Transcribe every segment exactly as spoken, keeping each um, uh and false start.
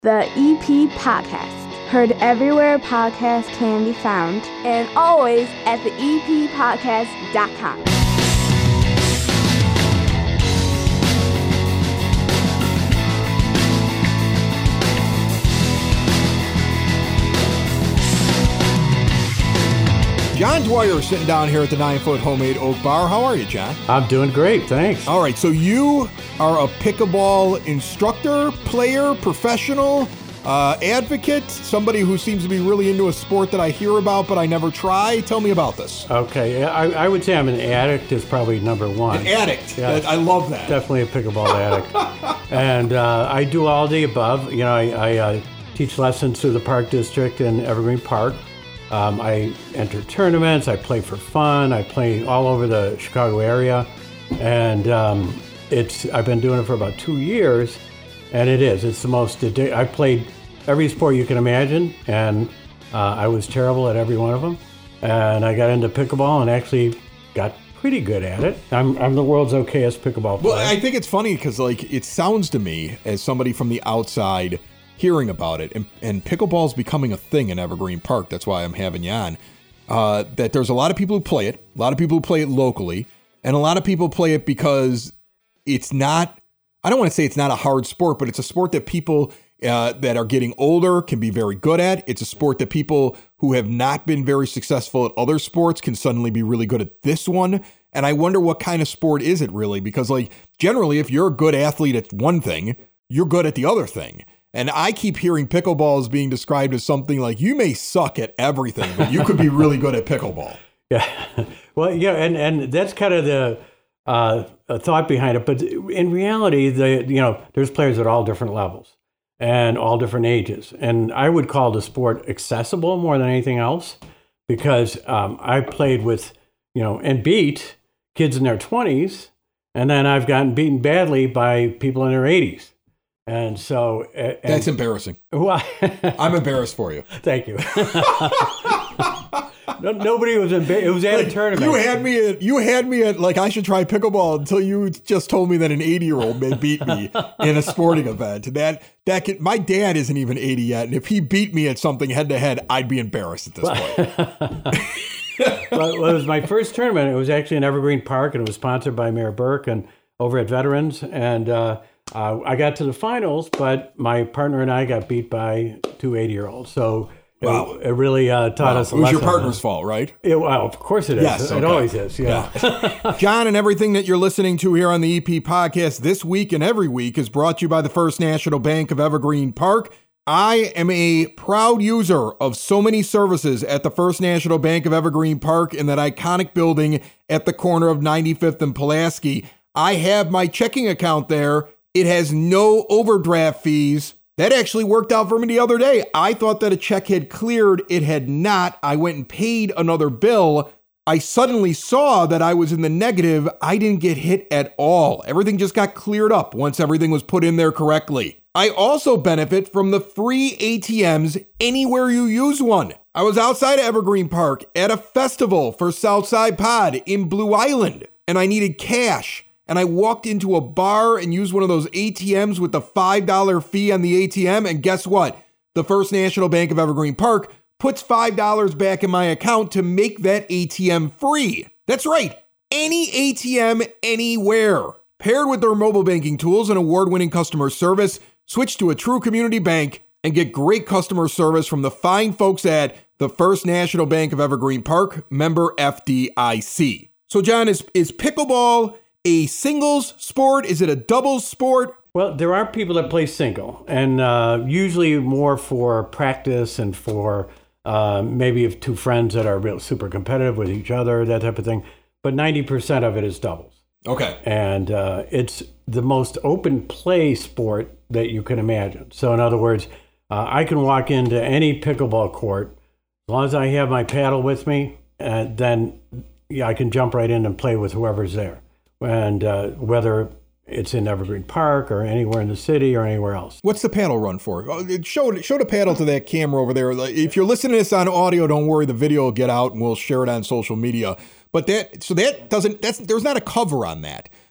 The E P Podcast. Heard everywhere podcasts can be found, and always at the e p podcast dot com. John Dwyer sitting down here at the nine-foot Homemade Oak Bar. How are you, John? I'm doing great, thanks. All right, so you are a pickleball instructor, player, professional, uh, advocate, somebody who seems to be really into a sport that I hear about but I never try. Tell me about this. Okay, I, I would say I'm an addict is probably number one. An addict. Yeah, I love that. Definitely a pickleball addict. And uh, I do all the above. You know, I, I uh, teach lessons through the Park District in Evergreen Park. Um, I enter tournaments, I play for fun, I play all over the Chicago area, and um, it's I've been doing it for about two years, and it is, it's the most, addic- I played every sport you can imagine, and uh, I was terrible at every one of them, and I got into pickleball and actually got pretty good at it. I'm, I'm the world's okayest pickleball player. Well, I think it's funny because, like, it sounds to me, as somebody from the outside hearing about it, and, and pickleball's becoming a thing in Evergreen Park, that's why I'm having you on, uh, that there's a lot of people who play it, a lot of people who play it locally, and a lot of people play it because it's not, I don't want to say it's not a hard sport, but it's a sport that people uh, that are getting older can be very good at. It's a sport that people who have not been very successful at other sports can suddenly be really good at this one. And I wonder what kind of sport is it really? Because, like, generally, if you're a good athlete at one thing, you're good at the other thing. And I keep hearing pickleball as being described as something like you may suck at everything, but you could be really good at pickleball. Yeah. Well, yeah, and, and that's kind of the uh, thought behind it. But in reality, the you know, there's players at all different levels and all different ages. And I would call the sport accessible more than anything else because um, I played with, you know, and beat kids in their twenties, and then I've gotten beaten badly by people in their eighties. And so and, that's embarrassing. Well, I'm embarrassed for you. Thank you. no, nobody was embarrassed. It was at like, a tournament. You had me at you had me at like I should try pickleball until you just told me that an eighty year old may beat me in a sporting event. That that could, my dad isn't even eighty yet, and if he beat me at something head to head, I'd be embarrassed at this point. Well, it was my first tournament. It was actually in Evergreen Park, and it was sponsored by Mayor Burke and over at Veterans, and. Uh, Uh, I got to the finals, but my partner and I got beat by two eighty-year-olds. So wow. it, it really uh, taught wow. us a lesson. It was lesson. your partner's fault, right? It, well, of course it is. Yes, it okay. always is, yeah. yeah. John, and everything that you're listening to here on the E P Podcast this week and every week is brought to you by the First National Bank of Evergreen Park. I am a proud user of so many services at the First National Bank of Evergreen Park in that iconic building at the corner of ninety-fifth and Pulaski. I have my checking account there. It has no overdraft fees. That actually worked out for me the other day. I thought that a check had cleared. It had not. I went and paid another bill. I suddenly saw that I was in the negative. I didn't get hit at all. Everything just got cleared up once everything was put in there correctly. I also benefit from the free A T Ms anywhere you use one. I was outside of Evergreen Park at a festival for Southside Pod in Blue Island, and I needed cash. And I walked into a bar and used one of those A T Ms with the five dollars fee on the A T M. And guess what? The First National Bank of Evergreen Park puts five dollars back in my account to make that A T M free. That's right. Any A T M anywhere. Paired with their mobile banking tools and award-winning customer service, switch to a true community bank and get great customer service from the fine folks at the First National Bank of Evergreen Park, member F D I C. So, John, is, is pickleball a singles sport? Is it a doubles sport? Well, there are people that play single, and uh, usually more for practice and for uh, maybe if two friends that are real super competitive with each other, that type of thing. But ninety percent of it is doubles. Okay. And uh, it's the most open play sport that you can imagine. So in other words, uh, I can walk into any pickleball court, as long as I have my paddle with me, and then yeah, I can jump right in and play with whoever's there. And uh, whether it's in Evergreen Park or anywhere in the city or anywhere else. What's the paddle run for? Show, show the paddle to that camera over there. If you're listening to this on audio, don't worry, the video will get out and we'll share it on social media. But that, so that doesn't, that's, there's not a cover on that.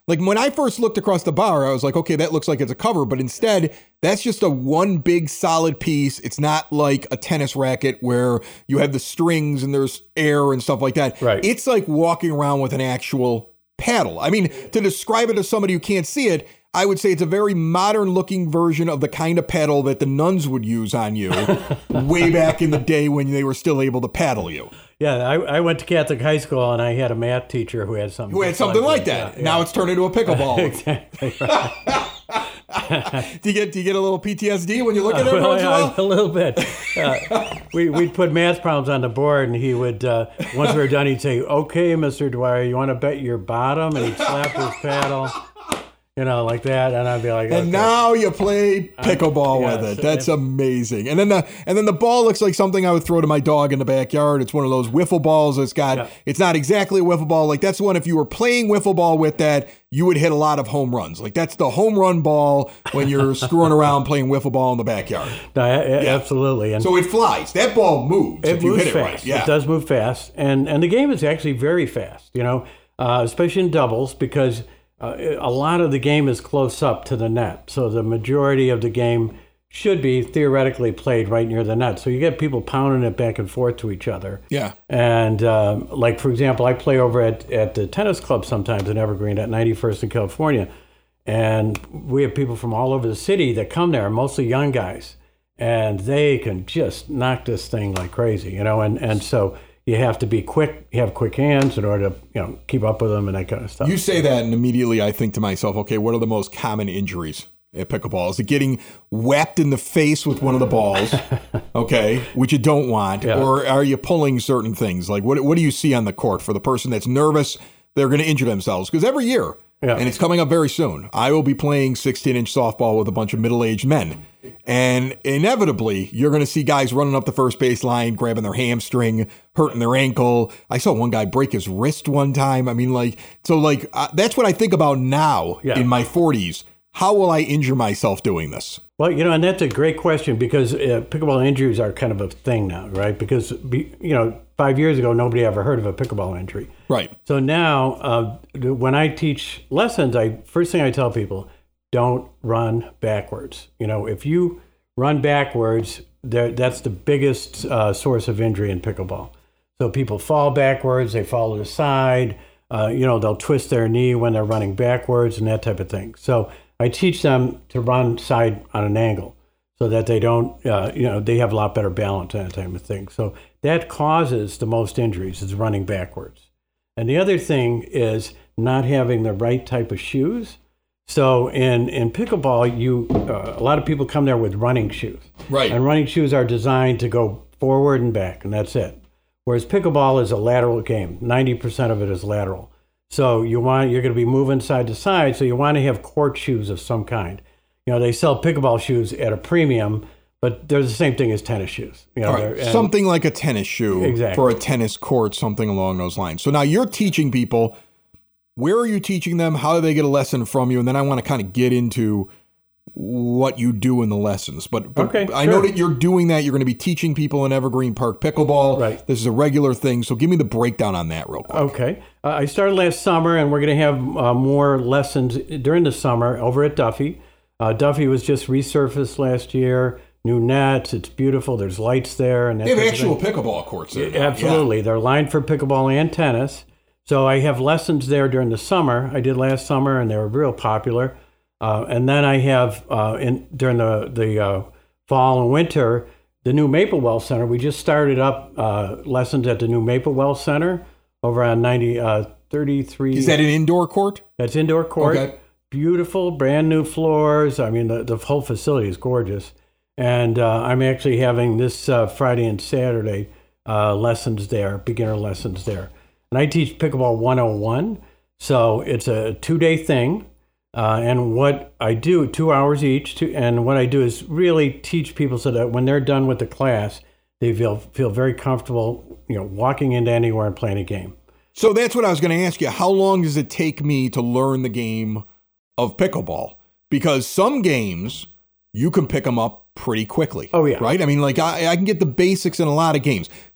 Like when I first looked across the bar, I was like, okay, that looks like it's a cover, but instead that's just a one big solid piece. It's not like a tennis racket where you have the strings and there's air and stuff like that. Right. It's like walking around with an actual paddle. I mean, to describe it to somebody who can't see it, I would say it's a very modern looking version of the kind of paddle that the nuns would use on you way back in the day when they were still able to paddle you. Yeah, I, I went to Catholic high school and I had a math teacher who had something Who had something like that. Yeah, now yeah. It's turned into a pickleball. Exactly. Right. do you get do you get a little P T S D when you look at it? Uh, well, yeah, a little bit. Uh, we we'd put math problems on the board, and he would uh, once we were done, he'd say, "Okay, Mister Dwyer, you want to bet your bottom?" And he'd slap his paddle. You know, like that, and I'd be like, and okay. Now you play pickleball uh, with yes, it. That's amazing. And then the and then the ball looks like something I would throw to my dog in the backyard. It's one of those wiffle balls. It's got. Yeah. It's not exactly a wiffle ball. Like that's one. If you were playing wiffle ball with that, you would hit a lot of home runs. Like that's the home run ball when you're screwing around playing wiffle ball in the backyard. No, a- yeah. Absolutely. And so it flies. That ball moves. It if you moves hit fast. It right. Yeah. It does move fast, and and the game is actually very fast. You know, uh, especially in doubles because. Uh, a lot of the game is close up to the net, so the majority of the game should be theoretically played right near the net. So you get people pounding it back and forth to each other. Yeah. And um, like, for example, I play over at, at the tennis club sometimes in Evergreen at ninety-first in California, and we have people from all over the city that come there, mostly young guys, and they can just knock this thing like crazy, you know, and, and so... You have to be quick, you have quick hands in order to, you know, keep up with them and that kind of stuff. You say that and immediately I think to myself, okay, what are the most common injuries at pickleball? Is it getting whacked in the face with one of the balls, okay, which you don't want, yeah. Or are you pulling certain things? Like what what do you see on the court for the person that's nervous, they're going to injure themselves? Because every year, yeah. And it's coming up very soon, I will be playing sixteen-inch softball with a bunch of middle-aged men. And inevitably, you're going to see guys running up the first base line, grabbing their hamstring, hurting their ankle. I saw one guy break his wrist one time. I mean, like, so like, uh, that's what I think about now yeah. in my forties. How will I injure myself doing this? Well, you know, and that's a great question because uh, pickleball injuries are kind of a thing now, right? Because, you know, five years ago, nobody ever heard of a pickleball injury. Right. So now, uh, when I teach lessons, I first thing I tell people, don't run backwards. You know, if you run backwards, that's the biggest uh, source of injury in pickleball. So people fall backwards, they fall to the side, uh, you know, they'll twist their knee when they're running backwards and that type of thing. So I teach them to run side on an angle so that they don't, uh, you know, they have a lot better balance and that type of thing. So that causes the most injuries is running backwards. And the other thing is not having the right type of shoes. So in, in pickleball, you uh, a lot of people come there with running shoes. Right. And running shoes are designed to go forward and back, and that's it. Whereas pickleball is a lateral game. ninety percent of it is lateral. So you want you're going to be moving side to side, so you want to have court shoes of some kind. You know, they sell pickleball shoes at a premium, but they're the same thing as tennis shoes. You know, all right. Something like a tennis shoe exactly. for a tennis court, something along those lines. So now you're teaching people. Where are you teaching them? How do they get a lesson from you? And then I want to kind of get into what you do in the lessons. But, but okay, I sure. know that you're doing that. You're going to be teaching people in Evergreen Park pickleball. Right. This is a regular thing. So give me the breakdown on that real quick. Okay. Uh, I started last summer, and we're going to have uh, more lessons during the summer over at Duffy. Uh, Duffy was just resurfaced last year. New nets. It's beautiful. There's lights there. And they have actual pickleball courts there. Yeah, absolutely. Yeah. They're lined for pickleball and tennis. So I have lessons there during the summer. I did last summer, and they were real popular. Uh, and then I have uh, in during the the uh, fall and winter, the new Maple Well Center. We just started up uh, lessons at the new Maple Well Center over on ninety uh, thirty-three. Is that an indoor court? That's indoor court. Okay. Beautiful, brand new floors. I mean, the, the whole facility is gorgeous. And uh, I'm actually having this uh, Friday and Saturday uh, lessons there, beginner lessons there. And I teach Pickleball one oh one, so it's a two-day thing. Uh, and what I do, two hours each, two, and what I do is really teach people so that when they're done with the class, they feel feel very comfortable, you know, walking into anywhere and playing a game. So that's what I was going to ask you. How long does it take me to learn the game of pickleball? Because some games, you can pick them up pretty quickly. Oh, yeah. Right? I mean, like, I, I can get the basics in a lot of games.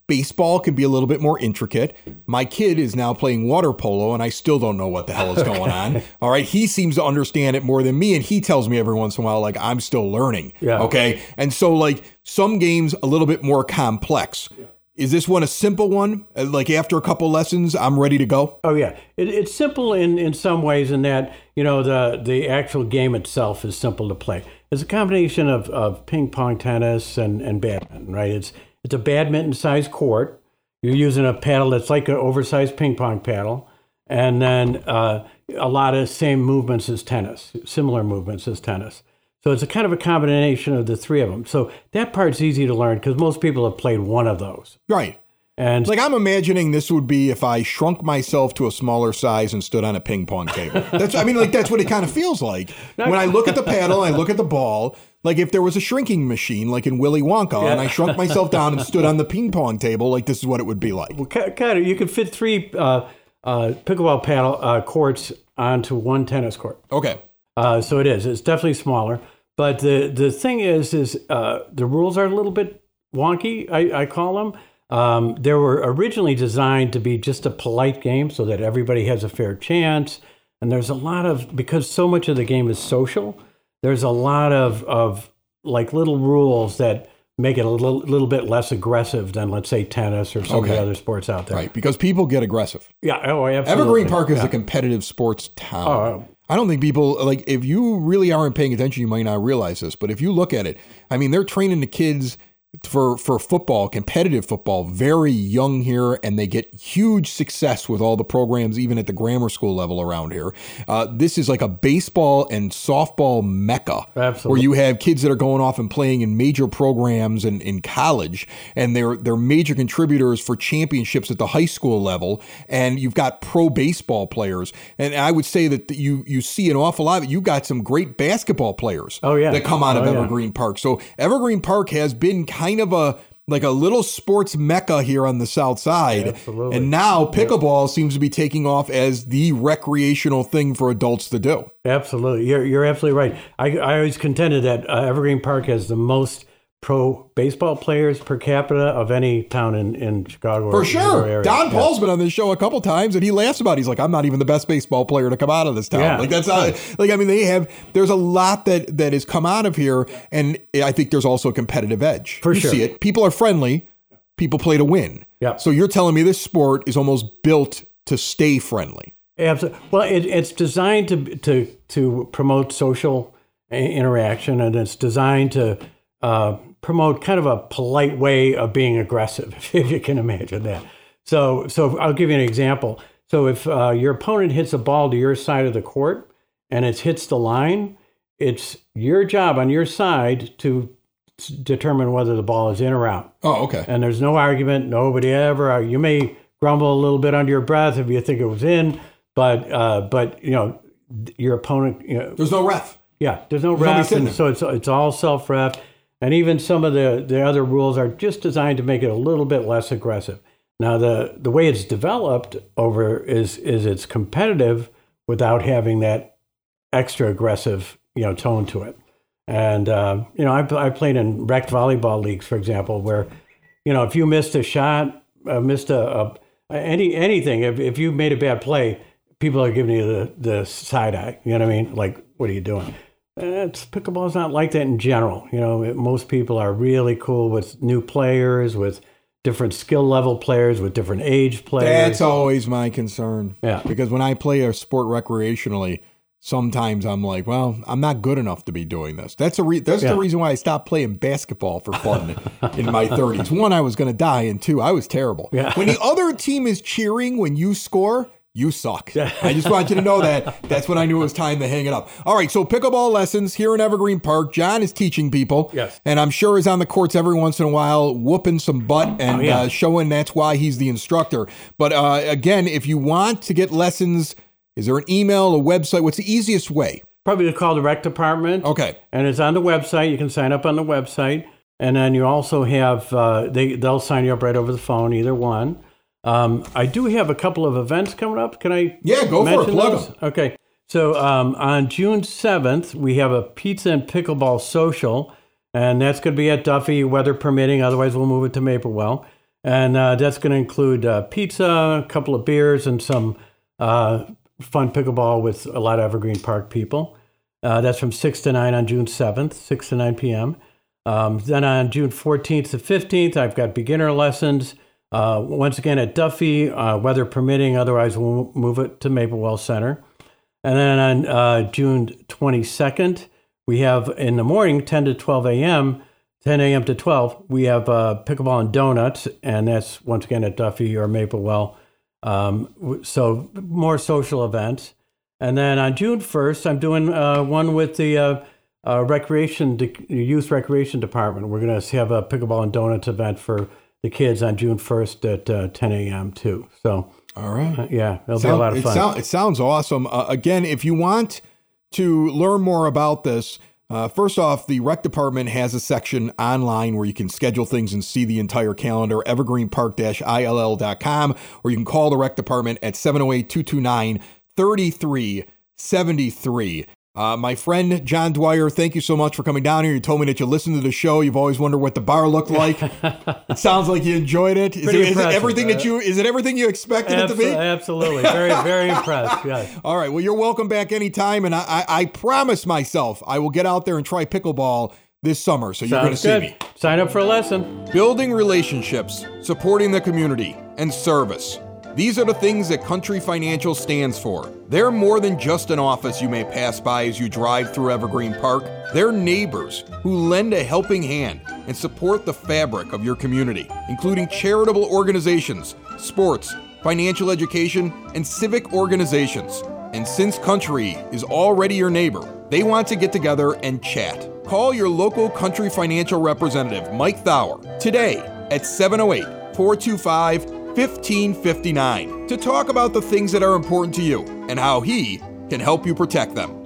Baseball can be a little bit more intricate. My kid is now playing water polo, and I still don't know what the hell is going on. All right. He seems to understand it more than me, and he tells me every once in a while, like, I'm still learning. Yeah. Okay. And so, like, some games a little bit more complex. Yeah. Is this one a simple one? Like, after a couple lessons, I'm ready to go? Oh, yeah. It, it's simple in, in some ways in that, you know, the, the actual game itself is simple to play. It's a combination of, of ping pong, tennis, and, and badminton, right? It's It's a badminton-sized court. You're using a paddle that's like an oversized ping pong paddle, and then uh, a lot of same movements as tennis, similar movements as tennis. So it's a kind of a combination of the three of them. So that part's easy to learn because most people have played one of those. Right. And like, I'm imagining this would be if I shrunk myself to a smaller size and stood on a ping pong table. That's, I mean, like, that's what it kind of feels like. When I look at the paddle, I look at the ball, like if there was a shrinking machine, like in Willy Wonka, yeah. and I shrunk myself down and stood on the ping pong table, like, this is what it would be like. Well, kind of, you could fit three uh, uh, pickleball paddle uh, courts onto one tennis court. Okay. Uh, so it is. It's definitely smaller. But the, the thing is, is uh, the rules are a little bit wonky, I, I call them. Um, they were originally designed to be just a polite game so that everybody has a fair chance. And there's a lot of, because so much of the game is social, there's a lot of, of like little rules that make it a little, little bit less aggressive than, let's say, tennis or some okay. of the other sports out there. Right, because people get aggressive. Yeah, oh, absolutely. Evergreen Park is yeah. a competitive sports town. Oh, I don't think people, like, if you really aren't paying attention, you might not realize this, but if you look at it, I mean, they're training the kids for for football, competitive football, very young here, and they get huge success with all the programs, even at the grammar school level around here. Uh, this is like a baseball and softball mecca. Absolutely. Where you have kids that are going off and playing in major programs and in college, and they're they're major contributors for championships at the high school level, and you've got pro baseball players. And I would say that you you see an awful lot of it. You've got some great basketball players oh, yeah. that come out of oh, Evergreen yeah. Park. So Evergreen Park has been kind kind of a like a little sports mecca here on the south side. Absolutely. And now pickleball yeah. seems to be taking off as the recreational thing for adults to do. Absolutely. You're you're absolutely right. I, I always contended that uh, Evergreen Park has the most pro baseball players per capita of any town in, in Chicago. For sure. Area. Don yeah. Paul's been on this show a couple times, and he laughs about it. He's like, I'm not even the best baseball player to come out of this town. Yeah. Like, that's not, like, I mean, they have, there's a lot that, that has come out of here, and I think there's also a competitive edge. For you sure. see it. People are friendly. People play to win. Yeah. So you're telling me this sport is almost built to stay friendly. Absolutely. Well, it, it's designed to to to promote social interaction, and it's designed to uh, promote kind of a polite way of being aggressive, if you can imagine that. So, so I'll give you an example. So if uh, your opponent hits a ball to your side of the court and it hits the line, it's your job on your side to determine whether the ball is in or out. Oh, okay. And there's no argument. Nobody ever. You may grumble a little bit under your breath if you think it was in, but uh, but you know your opponent. You know, there's no ref. Yeah, there's no There's ref, and so it's it's all self-ref. And even some of the, the other rules are just designed to make it a little bit less aggressive. Now, the, the way it's developed over is is it's competitive without having that extra aggressive, you know, tone to it. And, uh, you know, I, I played in rec volleyball leagues, for example, where, you know, if you missed a shot, uh, missed a, a any anything, if, if you made a bad play, people are giving you the, the side eye. You know what I mean? Like, what are you doing? It's, pickleball's not like that in general. You know, it, most people are really cool with new players, with different skill level players, with different age players. That's always my concern. Yeah. Because when I play a sport recreationally, sometimes I'm like, well, I'm not good enough to be doing this. That's a re- that's yeah. the reason why I stopped playing basketball for fun in my thirties. One, I was going to die, and two, I was terrible. Yeah. When the other team is cheering when you score, you suck. I just want you to know that. That's when I knew it was time to hang it up. All right, so pickleball lessons here in Evergreen Park. John is teaching people. Yes. And I'm sure is on the courts every once in a while, whooping some butt and oh, yeah. uh, showing that's why he's the instructor. But uh, again, if you want to get lessons, is there an email, a website? What's the easiest way? Probably to call the rec department. Okay. And it's on the website. You can sign up on the website. And then you also have, uh, they, they'll sign you up right over the phone, either one. Um, I do have a couple of events coming up. Can I Yeah, go for it. Plug those? them. Okay. So um, on June seventh, we have a pizza and pickleball social, and that's going to be at Duffy, weather permitting. Otherwise, we'll move it to Maplewell. And uh, that's going to include uh, pizza, a couple of beers, and some uh, fun pickleball with a lot of Evergreen Park people. Uh, that's from six to nine on June seventh, six to nine p.m. Um, then on June fourteenth to fifteenth, I've got beginner lessons. Uh, once again at Duffy, uh, weather permitting, otherwise we'll move it to Maplewell Center. And then on uh, June twenty-second, we have in the morning, ten to twelve a.m., ten a.m. to twelve, we have uh, pickleball and donuts, and that's once again at Duffy or Maplewell. Um, so more social events. And then on June first, I'm doing uh, one with the uh, uh, recreation, de- youth recreation department. We're going to have a pickleball and donuts event for the kids on June first at uh, ten a.m. too. So, all right, uh, yeah, it'll Sound, be a lot of it fun. Sound, it sounds awesome. Uh, again, if you want to learn more about this, uh, first off, the rec department has a section online where you can schedule things and see the entire calendar, evergreen park dash I L L dot com, or you can call the rec department at seven oh eight, two two nine, three three seven three. Uh, my friend John Dwyer, thank you so much for coming down here. You told me that you listened to the show. You've always wondered what the bar looked like. It sounds like you enjoyed it. Is, it, is it everything that you is it everything you expected Absol- it to be? Absolutely, very very impressed. Yes. All right. Well, you're welcome back anytime, and I, I, I promise myself I will get out there and try pickleball this summer. So you're going to see good. me. Sign up for a lesson. Building relationships, supporting the community, and service. These are the things that Country Financial stands for. They're more than just an office you may pass by as you drive through Evergreen Park. They're neighbors who lend a helping hand and support the fabric of your community, including charitable organizations, sports, financial education, and civic organizations. And since Country is already your neighbor, they want to get together and chat. Call your local Country Financial representative, Mike Thauer, today at seven oh eight, four two five, fifteen fifty-nine to talk about the things that are important to you and how he can help you protect them.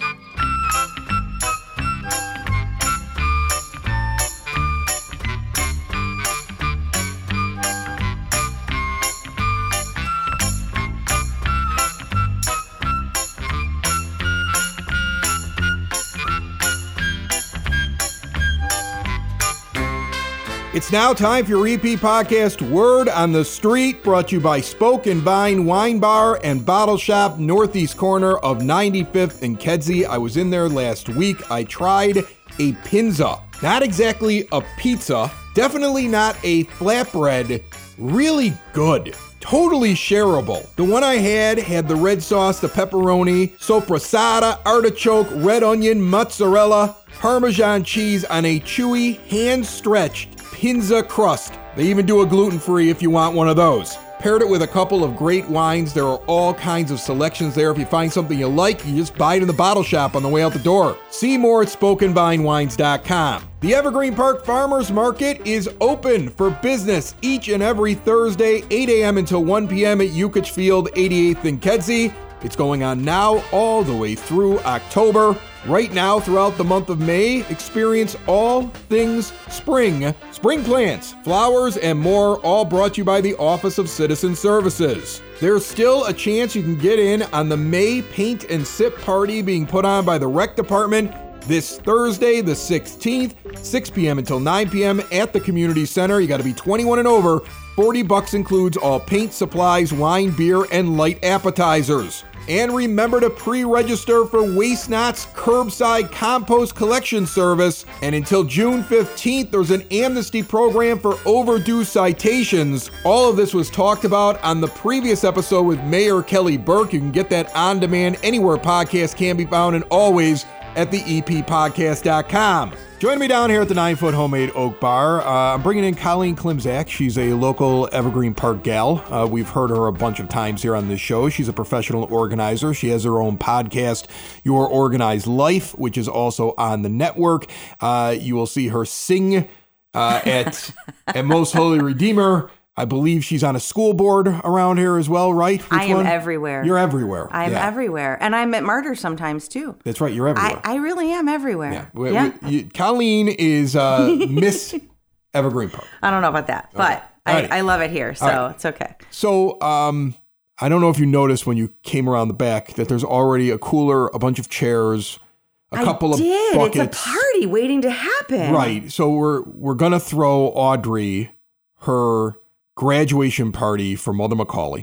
It's now time for your E P podcast, Word on the Street, brought to you by Spoke and Vine Wine Bar and Bottle Shop, northeast corner of ninety-fifth and Kedzie. I was in there last week. I tried a pinza. Not exactly a pizza, definitely not a flatbread. Really good. Totally shareable. The one I had had the red sauce, the pepperoni, sopressata, artichoke, red onion, mozzarella, Parmesan cheese on a chewy, hand-stretched pinza crust. They even do a gluten-free if you want one of those. Paired it with a couple of great wines. There are all kinds of selections there. If you find something you like, you just buy it in the bottle shop on the way out the door. See more at spoken vine wines dot com. The Evergreen Park Farmers Market is open for business each and every Thursday, eight a.m. until one p.m. at Yukich Field, eighty-eighth and Kedzie. It's going on now all the way through October. Right now, throughout the month of May, experience all things spring. Spring plants, flowers, and more, all brought to you by the Office of Citizen Services. There's still a chance you can get in on the May Paint and Sip Party being put on by the Rec Department this Thursday, the sixteenth, six p.m. until nine p.m. at the Community Center. You got to be twenty-one and over. forty bucks includes all paint, supplies, wine, beer, and light appetizers. And remember to pre-register for Waste Not's curbside compost collection service. And until June fifteenth, there's an amnesty program for overdue citations. All of this was talked about on the previous episode with Mayor Kelly Burke. You can get that on demand anywhere podcasts can be found, and always at the E P podcast dot com. Joining me down here at the Nine Foot Homemade Oak Bar, uh, I'm bringing in Colleen Klimczak. She's a local Evergreen Park gal. Uh, we've heard her a bunch of times here on this show. She's a professional organizer. She has her own podcast, Your Organized Life, which is also on the network. Uh, you will see her sing uh, at, at Most Holy Redeemer. I believe she's on a school board around here as well, right? Which I am one? everywhere. You're everywhere. I'm yeah. everywhere. And I'm at Martyr sometimes, too. That's right. You're everywhere. I, I really am everywhere. Yeah. We, yeah. we, you, Colleen is uh, Miss Evergreen Park. I don't know about that, but okay. I, I love it here, so right. It's okay. So um, I don't know if you noticed when you came around the back that there's already a cooler, a bunch of chairs, a couple I of did. buckets. It's a party waiting to happen. Right. So we're we're going to throw Audrey her graduation party for Mother Macaulay.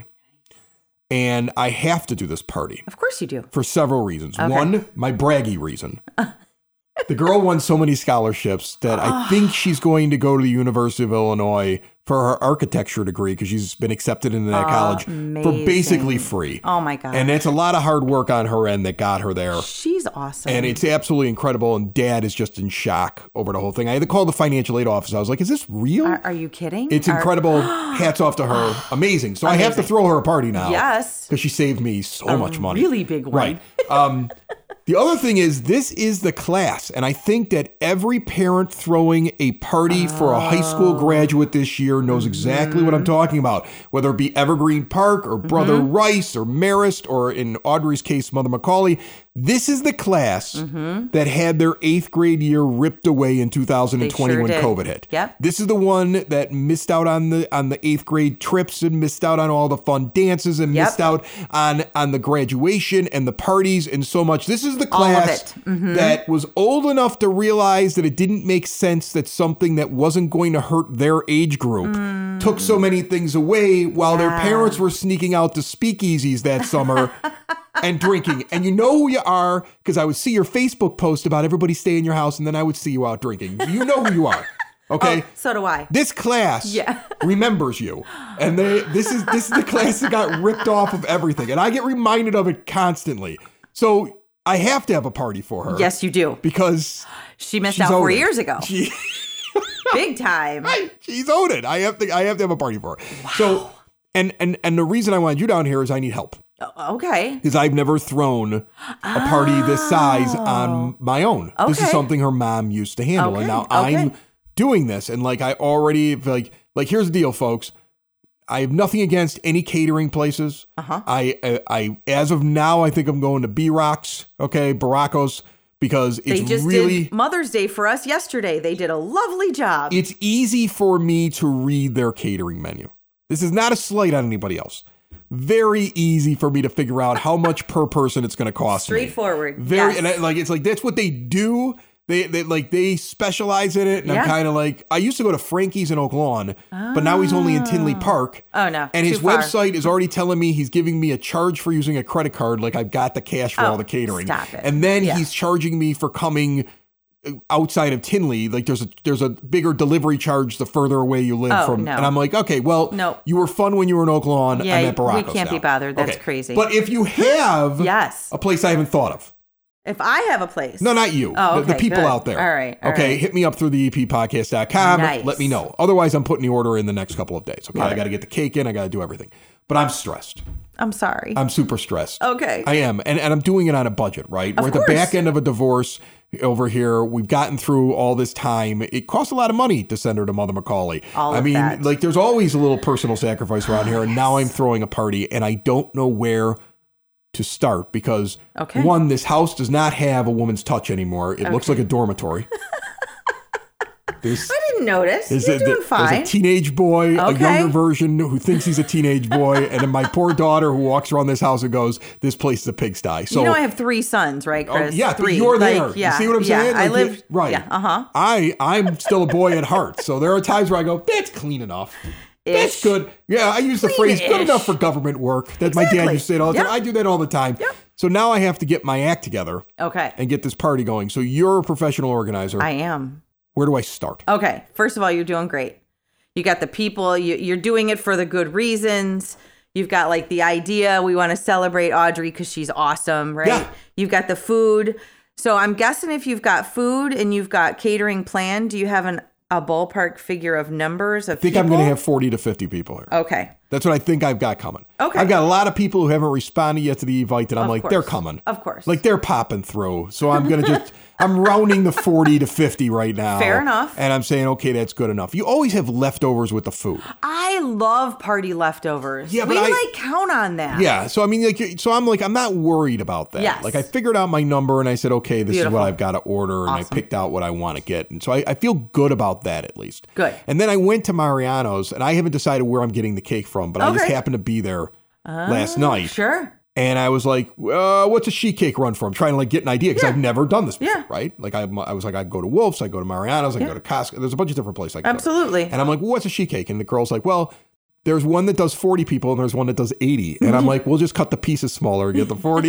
And I have to do this party. Of course you do. For several reasons. Okay. One, my braggy reason. The girl won so many scholarships that I think she's going to go to the University of Illinois for her architecture degree because she's been accepted into that college for Amazing. basically free. Oh my God. And it's a lot of hard work on her end that got her there. She's awesome. And it's absolutely incredible. And Dad is just in shock over the whole thing. I had to call the financial aid office. I was like, is this real? Are, are you kidding? It's Are- incredible. Hats off to her. Amazing. So I have to Amazing. throw her a party now. Yes. Because she saved me so A much money. really big one. Right. Um, the other thing is this is the class. And I think that every parent throwing a party for a high school graduate this year knows exactly what I'm talking about. Whether it be Evergreen Park or Brother Rice or Marist or in Audrey's case, Mother Macaulay. This is the class that had their eighth grade year ripped away in two thousand twenty They sure when did. COVID hit. Yep. This is the one that missed out on the on the eighth grade trips and missed out on all the fun dances and Yep. missed out on on the graduation and the parties and so much. This is the All of class it. Mm-hmm. that was old enough to realize that it didn't make sense that something that wasn't going to hurt their age group Mm. took so many things away while their parents were sneaking out to speakeasies that summer. And drinking. And you know who you are because I would see your Facebook post about everybody stay in your house and then I would see you out drinking. You know who you are. Okay? Oh, so do I. This class Yeah. remembers you. And they this is this is the class that got ripped off of everything. And I get reminded of it constantly. So I have to have a party for her. Yes, you do. Because She missed she's out four owed it. years ago. She, Big time. she's owed it. I have to I have to have a party for her. So and and and the reason I wanted you down here is I need help. O- Okay. Because I've never thrown a party this size on my own. This is Okay. something her mom used to handle. Okay, And now okay. I'm doing this. And like I already like like here's the deal, folks. I have nothing against any catering places. Uh-huh. I, I I as of now I think I'm going to B Rocks, okay, Baracos, because it's They just really did Mother's Day for us yesterday. They did a lovely job. it's easy for me to read their catering menu. This is not a slight on anybody else. Very easy for me to figure out how much per person it's going to cost me. Straightforward. Very, Yes. and I, like it's like that's what they do. They they like they specialize in it, and Yeah. I'm kind of like I used to go to Frankie's in Oak Lawn, but now he's only in Tinley Park. Oh, no, And his too far. website is already telling me he's giving me a charge for using a credit card, like I've got the cash for Oh, all the catering. stop it. And then Yeah. he's charging me for coming outside of Tinley. Like there's a there's a bigger delivery charge the further away you live Oh, from. no. And I'm like, okay, well, No. you were fun when you were in Oak Lawn. Yeah, I'm at Baracos we can't be now. bothered. That's Okay. crazy. But if you have Yes. a place I haven't thought of. If I have a place. No, not you. Oh, the, the okay, people good. out there. All right, all okay. right. Hit me up through the E P podcast dot com. Nice. Let me know. Otherwise, I'm putting the order in the next couple of days. Okay. Love I it. got to get the cake in. I got to do everything. But I'm stressed. I'm sorry. I'm super stressed. Okay. I am. And, and I'm doing it on a budget, right? Of We're at the course. back end of a divorce over here. We've gotten through all this time. It costs a lot of money to send her to Mother Macaulay. All I of mean, that. like there's always a little personal sacrifice around here. And now I'm throwing a party and I don't know where to start because Okay. one, this house does not have a woman's touch anymore. It looks like a dormitory. There's, I didn't notice. there's You're a, doing there's fine. a teenage boy, a Okay. younger version who thinks he's a teenage boy, and then my poor daughter who walks around this house and goes, "This place is a pigsty." So you know I have three sons, right, Oh, Chris? yeah, but three. you're Like, there. Yeah, you see what I'm yeah, saying? I Like, live you- right. Yeah. Uh huh. I I'm still a boy at heart, so there are times where I go, "That's clean enough. That's Ish. good." Yeah, I use the phrase "good Clean-ish. enough for government work." That my dad Exactly. used to say it all the time. Yep. I do that all the time. Yep. So now I have to get my act together Okay. and get this party going. So you're a professional organizer. I am. Where do I start? Okay. First of all, you're doing great. You got the people. You, you're doing it for the good reasons. You've got like the idea. We want to celebrate Audrey because she's awesome, right? Yeah. You've got the food. So I'm guessing if you've got food and you've got catering planned, do you have an a ballpark figure of numbers of I think people? I'm going to have forty to fifty people here. Okay. That's what I think I've got coming. Okay. I've got a lot of people who haven't responded yet to the invite that I'm Of like, course. they're coming. Of course. Like they're popping through. So I'm going to just, I'm rounding the forty to fifty right now. Fair enough. And I'm saying, okay, that's good enough. You always have leftovers with the food. I love party leftovers. Yeah, but we I- like count on that. Yeah. So I mean, like, so I'm like, I'm not worried about that. Yes. Like I figured out my number and I said, okay, this Beautiful. is what I've got to order. And I Awesome. picked out what I want to get. And so I, I feel good about that at least. Good. And then I went to Mariano's and I haven't decided where I'm getting the cake from, but I just Okay. happened to be there last night. Sure. And I was like, uh, what's a sheet cake run from? Trying to like get an idea because Yeah. I've never done this before, Yeah. right? Like I, I was like, I go to Wolf's, I go to Mariano's, I Yeah. go to Costco. There's a bunch of different places I can go to. Absolutely. And I'm like, well, what's a sheet cake? And the girl's like, well, there's one that does forty people and there's one that does eighty. And I'm like, we'll just cut the pieces smaller and get the forty.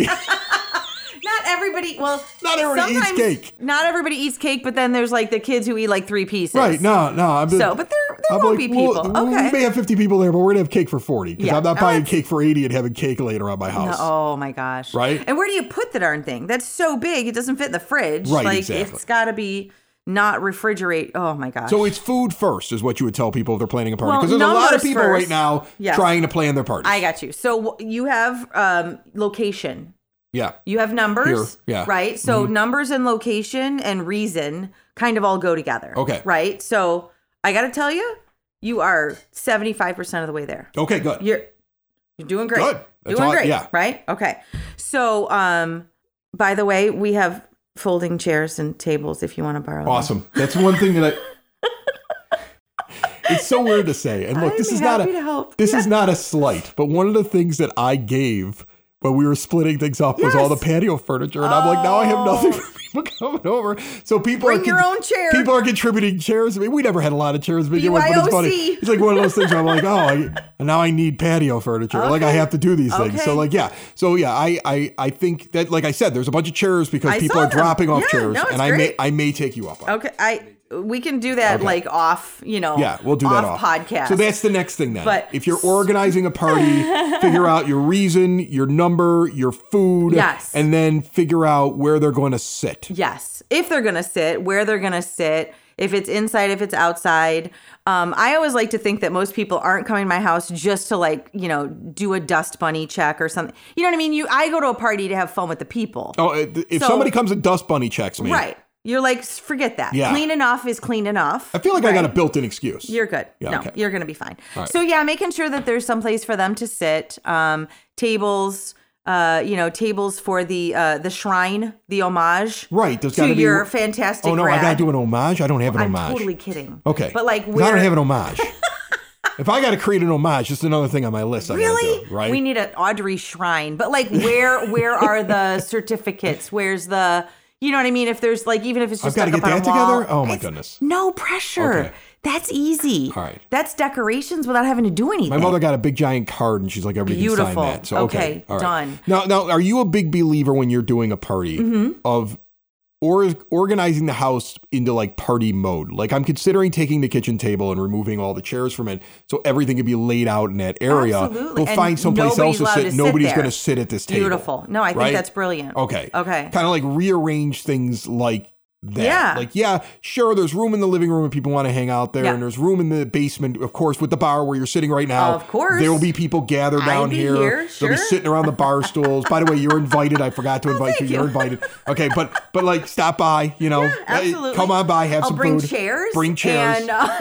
Not everybody, well, Not everybody eats sometimes cake. Not everybody eats cake, but then there's like the kids who eat like three pieces. Right. No, no. I'm just, So, but there, there I'm won't like, be people. well, okay. We may have fifty people there, but we're going to have cake for forty because Yeah. I'm not Oh, buying that's- cake for eighty and having cake later on my No, house. oh my gosh. Right? And where do you put the darn thing? That's so big, it doesn't fit in the fridge. Right, Like, exactly. it's got to be not refrigerate. Oh my gosh. So it's food first is what you would tell people if they're planning a party. Well, Because there's a lot of numbers people first. right now Yes. trying to plan their parties. I got you. So w- you have um, location. yeah. You have numbers, Here, yeah. right? So numbers and location and reason kind of all go together. Okay. Right? So I got to tell you, you are seventy-five percent of the way there. Okay, good. You're you're doing great. Good. That's Doing all- great, yeah. right? Okay. So, um by the way, we have folding chairs and tables if you want to borrow them. Awesome. That's one thing that I... It's so weird to say. And look, I'm this is not happy a to help. this is not a slight, but one of the things that I gave when we were splitting things up was all the Yes. patio furniture. And I'm like, now I have nothing Oh. for people coming over. So people Bring are your own chair. People are contributing chairs. I mean, we never had a lot of chairs to begin with, but it's funny. B Y O C. It's like one of those things where I'm like, oh, I, now I need patio furniture. Like I Okay. have to do these things. So Okay. like, yeah. So yeah, I, I I think that, like I said, there's a bunch of chairs because I people saw are them. dropping off Yeah, chairs, no, it's and I may great. I may take you up on it. Okay. I we can do that Okay. like off, you know. Yeah, we'll do that off podcast. So that's the next thing then. But- if you're organizing a party, figure out your reason, your number, your food, Yes. and then figure out where they're going to sit. Yes. If they're going to sit, where they're going to sit, if it's inside, if it's outside. Um, I always like to think that most people aren't coming to my house just to like, you know, do a dust bunny check or something. You know what I mean? You, I go to a party to have fun with the people. Oh, if So- somebody comes and dust bunny checks me, Right. You're like, forget that. Yeah. Clean enough is clean enough. I feel like I got a Right? built-in excuse. You're good. Yeah, no, okay. you're going to be fine. All right. So yeah, making sure that there's some place for them to sit. Um, tables, uh, you know, tables for the uh, the shrine, the homage. Right, there's to gotta be- your fantastic. Oh no, I grad. gotta do an homage. I don't have an I'm homage. totally kidding. Okay, but like, 'Cause we're, I don't have an homage. If I got to create an homage, just another thing on my list. I gotta really, do, right? we need an Audrey shrine. But like, where where are the certificates? Where's the You know what I mean? If there's like, even if it's I've just gotta stuck get up on that a wall, together? Oh, my it's goodness. No pressure. Okay. That's easy. All right. That's decorations without having to do anything. My mother got a big giant card, and she's like, "Everybody can sign Beautiful. that." So okay, Okay, all right. done. Now, now, are you a big believer when you're doing a party Mm-hmm. of or organizing the house into like party mode? Like, I'm considering taking the kitchen table and removing all the chairs from it, so everything can be laid out in that area. Absolutely. We'll and find someplace else nobody's to allowed sit. to sit Nobody's there. going to sit at this table. Beautiful. No, I think right? that's brilliant. Okay. Okay. Kind of like rearrange things like that. Yeah. Like, yeah, sure, there's room in the living room if people want to hang out there, Yeah. and there's room in the basement, of course, with the bar where you're sitting right now. Of course. There will be people gathered I'd down be here. here, They'll be sure. sitting around the bar stools. By the way, you're invited. I forgot to invite you. thank You're you. invited. Okay, but but like stop by, you know. Uh, Absolutely. Come on by, have I'll some bring food. chairs. Bring chairs. And uh,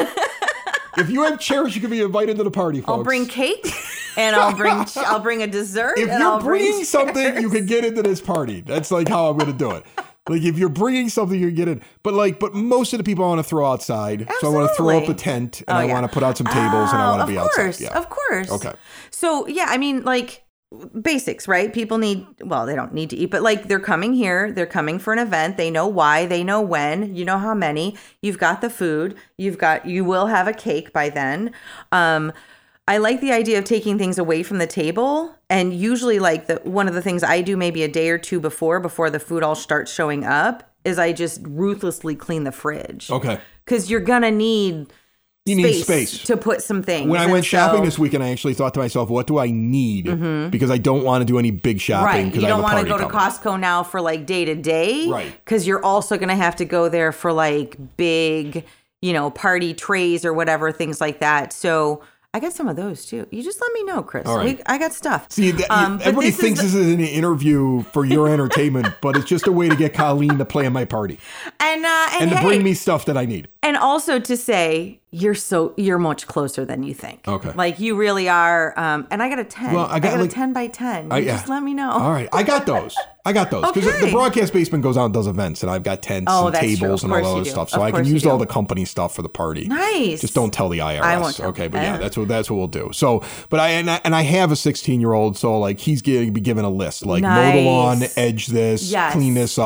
If you have chairs, you can be invited to the party, folks. I'll bring cake. And I'll bring I'll bring a dessert. If and you're I'll bring bringing something, you chairs. can get into this party. That's like how I'm going to do it. Like if you're bringing something, you can get in. But like, but most of the people I want to throw outside. So I want to throw up a Absolutely. tent, and Oh, I yeah. want to put out some tables, and I Oh, want to be of course, outside. Yeah. Of course. Okay. So yeah, I mean, like basics, right? People need, well, they don't need to eat, but like they're coming here, they're coming for an event. They know why, they know when, you know how many. You've got the food, you've got, you will have a cake by then. Um, I like the idea of taking things away from the table, and usually like the one of the things I do maybe a day or two before, before the food all starts showing up, is I just ruthlessly clean the fridge. Okay. Because you're gonna need You need space. to put some things. When I And went shopping so- this weekend, I actually thought to myself, what do I need? Because I don't want to do any big shopping. Right. Because You I have don't a want to party go to coming. Costco now for like day to day. Right. Because you're also going to have to go there for like big, you know, party trays or whatever, things like that. So I got some of those too. You just let me know, Chris. All right. We- I got stuff. See, that, Um, but everybody this is thinks the- this is an interview for your entertainment, but it's just a way to get Colleen to plan my party And, uh, and, and to hey, bring me stuff that I need. and also to say you're so you're much closer than you think. Okay. Like you really are. Um, and I got a ten. Well, I got, a like- ten by ten. I- You yeah. Just let me know. All right. I got those. I got those. Because Okay. the broadcast basement goes out and does events, and I've got tents Oh, and that's true. tables Of and all course that you other do. stuff. So Of I can course you use all do. the company stuff for the party. Nice. Just don't tell the I R S. I won't tell. Okay, but yeah, Uh. that's what that's what we'll do. So, but I and I, and I have a sixteen year old, so like he's going to be given a list, like mow the lawn, Nice. edge this, Yes. clean this up.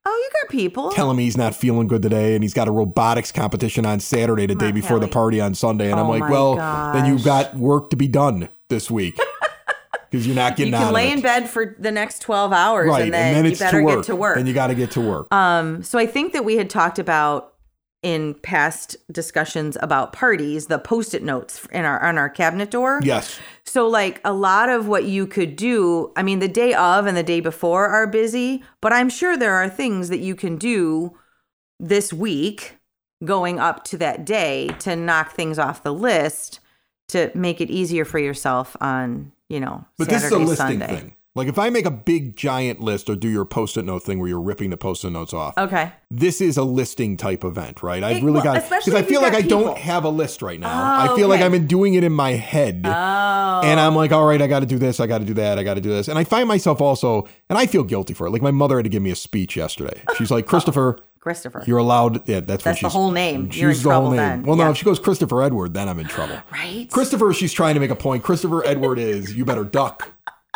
Oh, you got people. telling me he's not feeling good today, and he's got a robotics competition on Saturday, the day before the party on Sunday. And oh I'm like, my well, gosh. then you've got work to be done this week because you're not getting you out can of lay it. in bed for the next twelve hours, Right, and then, and then you it's better to work. get to work. Then you got to get to work. Um, so I think that we had talked about in past discussions about parties, the Post-it notes in our on our cabinet door. Yes. So like a lot of what you could do, I mean, the day of and the day before are busy, but I'm sure there are things that you can do this week going up to that day to knock things off the list to make it easier for yourself on, you know, But Saturday, this is a listing Sunday. thing. Like if I make a big giant list or do your Post-it note thing where you're ripping the Post-it notes off. Okay. This is a listing type event, right? I've It- really well, got especially because I if feel you've like I got don't people. have a list right now. Oh, I feel like okay. I've been doing it in my head. Oh. And I'm like, all right, I got to do this. I got to do that. I got to do this. And I find myself also, and I feel guilty for it. Like my mother had to give me a speech yesterday. She's like, Christopher, Christopher. you're allowed. Yeah, that's, what That's the she's. whole name. She You're in used the whole trouble name. then. Well, no, Yeah. if she goes Christopher Edward, then I'm in trouble. Right. Christopher, she's trying to make a point. Christopher Edward is, you better duck.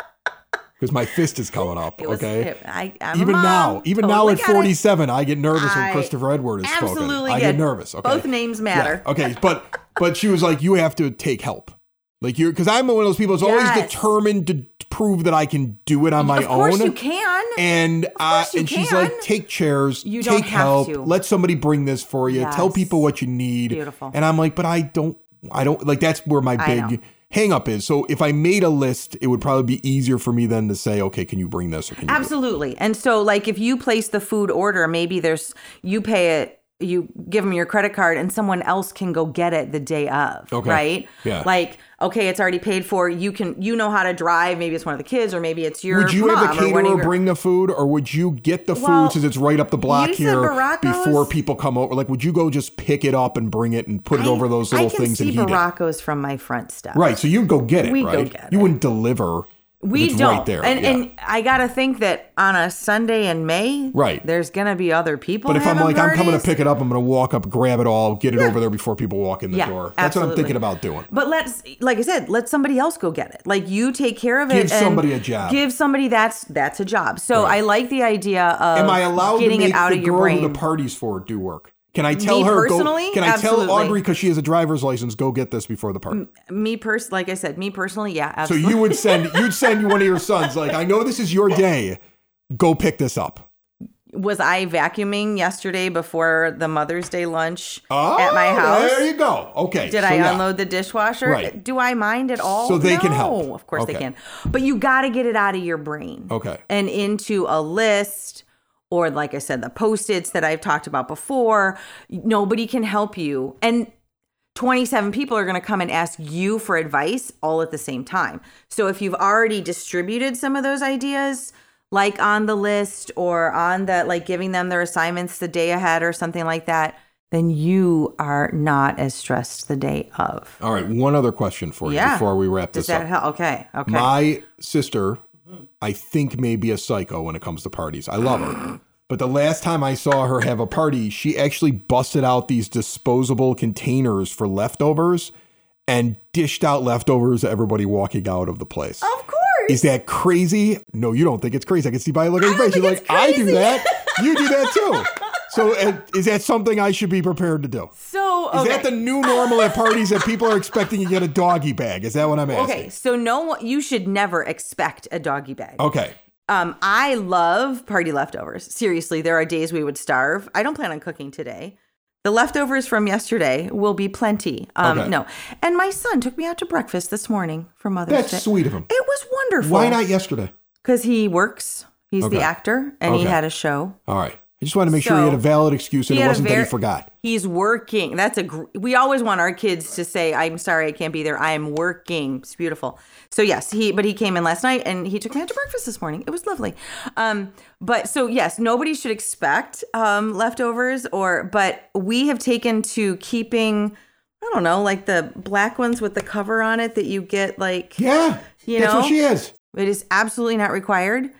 Because my fist is coming up, It was- okay? it- I, I'm a even mom. now, even Totally now at get it. forty-seven, I get nervous I when Christopher Edward is spoken. absolutely I get get nervous. Okay, both names matter. Yeah, okay, but but she was like, you have to take help, like you, because I'm one of those people that's always Yes. determined to prove that I can do it on my Of course own. you can. And uh, course you and she's can. like, take chairs, You don't take have help, to. let somebody bring this for you. Tell Yes. people what you need. Beautiful. And I'm like, but I don't, I don't like. That's where my I know. big hang up is. So if I made a list, it would probably be easier for me then to say, okay, can you bring this or can you do it? Absolutely. And so like if you place the food order, maybe there's you pay it, you give them your credit card and someone else can go get it the day of, Okay. right? Yeah. Like, okay, it's already paid for. You can you know how to drive. Maybe it's one of the kids or maybe it's your Would you mom have the or one of caterer your- bring the food, or would you get the Well, food since it's right up the block you said here Baracos? before people come over? Like, would you go just pick it up and bring it and put it I- over those little I can things see and heat it? Baracos from my front step. Right, so you'd go get it, We go right? get you it. wouldn't deliver. if We it's don't. right there. And yeah. and I gotta think that on a Sunday in May, Right. there's gonna be other people. But if I'm having like, I'm coming to parties. pick it up, I'm going to walk up, grab it all, get it over there before people walk in the Yeah, door. That's what I'm absolutely. thinking about doing. But let's, like I said, let somebody else go get it. Like you take care of it. Give and somebody a job. Give somebody that's that's a job. So Right. I like the idea of Am I allowed to getting make it out the of your girl brain. who the parties for do work? Can I tell Me her? personally? Go, can I Absolutely. tell Audrey, because she has a driver's license, go get this before the party? me pers, like I said, me personally, yeah, So absolutely. you would send you'd send one of your sons, like, I know this is your day. Go pick this up. Was I vacuuming yesterday before the Mother's Day lunch Oh, at my house? There you go. Okay. Did so I yeah. unload the dishwasher? Right. Do I mind at all? So they no, can help. Of course they Okay. can. But you got to get it out of your brain. Okay. And into a list, or like I said, the Post-its that I've talked about before. Nobody can help you. And twenty-seven people are going to come and ask you for advice all at the same time. So if you've already distributed some of those ideas, like on the list or on the, like giving them their assignments the day ahead or something like that, then you are not as stressed the day of. All right. One other question for you Yeah. before we wrap Does this that up. help? Okay. Okay. My sister, I think, may be a psycho when it comes to parties. I love her. But the last time I saw her have a party, she actually busted out these disposable containers for leftovers and dished out leftovers to everybody walking out of the place. of course. Is that crazy? No, you don't think it's crazy. I can see by looking at your I face. don't You're think like, I it's do crazy." that. You do that too. So uh, is that something I should be prepared to do? So, Is okay. that the new normal at parties that people are expecting you to get a doggy bag? Is that what I'm asking? Okay, so no one, you should never expect a doggy bag. Okay. Um, I love party leftovers. Seriously, there are days we would starve. I don't plan on cooking today. The leftovers from yesterday will be plenty. Um, Okay. No. And my son took me out to breakfast this morning for Mother's That's Day. sweet of him. It was wonderful. Why not yesterday? Because he works. He's Okay. the actor, and he Okay. had a show. All right. I just wanted to make sure he had a So, valid excuse and he it had a wasn't that very- he forgot. He's working. That's a. Gr- we always want our kids to say, "I'm sorry, I can't be there. I am working." It's beautiful. So yes, he. But he came in last night and he took me out to breakfast this morning. It was lovely. Um, but so yes, nobody should expect um, leftovers or. But we have taken to keeping. I don't know, like the black ones with the cover on it that you get, like Yeah. You that's know? what she is. it is absolutely not required.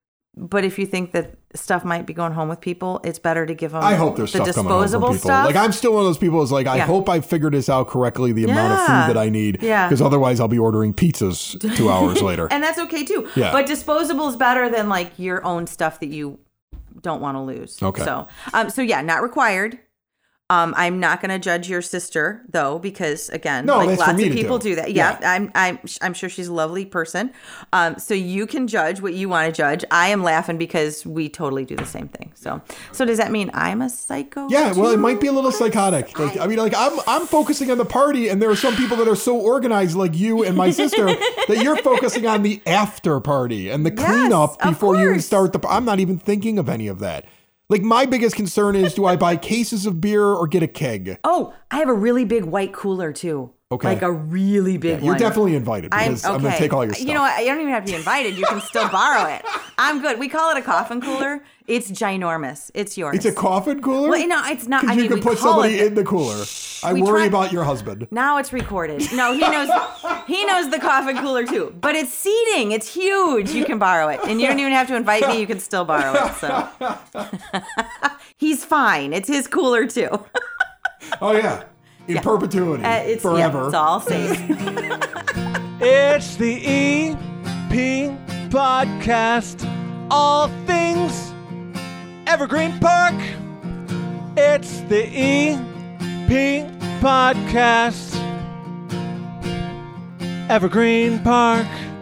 But if you think that stuff might be going home with people, it's better to give them I hope there's the stuff coming home from disposable people. stuff. Like, I'm still one of those people who's like, I Yeah. hope I figured this out correctly, the amount of Yeah. food that I need. Yeah. Because otherwise I'll be ordering pizzas two hours later. And that's okay too. Yeah. But disposable is better than like your own stuff that you don't want to lose. Okay. So, um, so yeah, not required. Um, I'm not going to judge your sister though, because again, No, like that's for lots me of to people do. do, that. Yeah, Yeah. I'm, I'm, I'm sure she's a lovely person. Um, so you can judge what you want to judge. I am laughing because we totally do the same thing. So, so does that mean I'm a psycho? Yeah, well, it too, might be a little Chris? psychotic. Like, I mean, like I'm, I'm focusing on the party, and there are some people that are so organized, like you and my sister, that you're focusing on the after party and the Yes, cleanup of before you even course. start the. I'm not even thinking of any of that. Like, my biggest concern is, do I buy cases of beer or get a keg? Oh, I have a really big white cooler too. Okay. Like a really big Yeah, you're one. definitely invited I'm because okay. I'm, going to take all your stuff. You know what? You don't even have to be invited. You can still borrow it. I'm good. We call it a coffin cooler. It's ginormous. It's yours. It's a coffin cooler? Well, no, it's not. Because I you mean, can we put call somebody it, in the cooler. I We worry try- about your husband. Now it's recorded. No, he knows. He knows the coffin cooler too. But it's seating. It's huge. You can borrow it, and you don't even have to invite me. You can still borrow it. So he's fine. It's his cooler too. Oh, yeah. In Yeah. perpetuity. Uh, it's forever. Yeah, it's all safe. It's the E P Podcast. All things Evergreen Park. It's the E P Podcast. Evergreen Park.